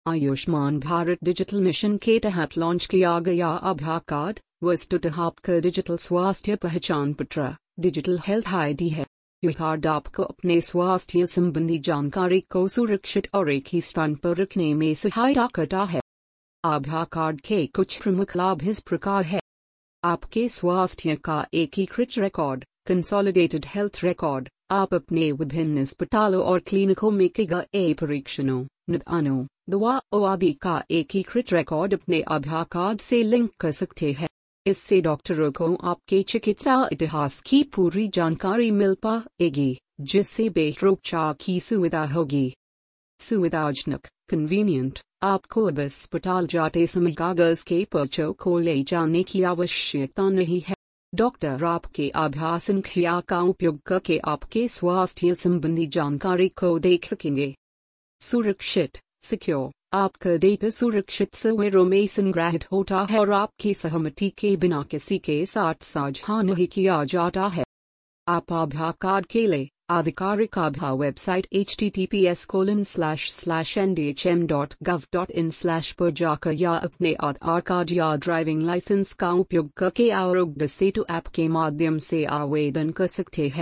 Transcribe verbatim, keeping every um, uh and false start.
Ayushman Bharat digital mission के तहत launch किया गया आभा कार्ड वस्तुतः आपका डिजिटल स्वास्थ्य पहचान पत्र, डिजिटल हेल्थ आईडी है। यह कार्ड आपको अपने स्वास्थ्य संबंधी जानकारी को सुरक्षित और एक ही स्थान पर रखने में सहायता करता है। आभा कार्ड के कुछ प्रमुख लाभ इस प्रकार है। आपके स्वास्थ्य का एकीकृत रिकॉर्ड, कंसोलिडेटेड हेल्थ रिकॉर्ड। आप अपने विभिन्न अस्पतालों और क्लिनिकों में किए गए परीक्षणों, निदानों, दवाओं आदि का एकीकृत रिकॉर्ड अपने आभा कार्ड से लिंक कर सकते हैं। इससे डॉक्टरों को आपके चिकित्सा इतिहास की पूरी जानकारी मिल पाएगी, जिससे बेहतर उपचार की सुविधा होगी। सुविधाजनक, कन्वीनियंट। आपको अब अस्पताल जाते समय कागज के पर्चों को ले जाने की आवश्यकता नहीं है। डॉक्टर आपके आभा संख्या का उपयोग करके आपके स्वास्थ्य संबंधी जानकारी को देख सकेंगे। सुरक्षित, सिक्योर। आपका डेटा सुरक्षित सर्वरों में संग्रहित होता है और आपकी सहमति के बिना किसी के साथ साझा नहीं किया जाता है। आप आभा कार्ड के लिए आधिकारिक आभा website H T T P S colon slash slash N D H M dot gov dot in slash पर जाकर या अपने आधार कार्ड या ड्राइविंग लाइसेंस का उपयोग करके आरोग्य सेतु ऐप के माध्यम से आवेदन कर सकते हैं।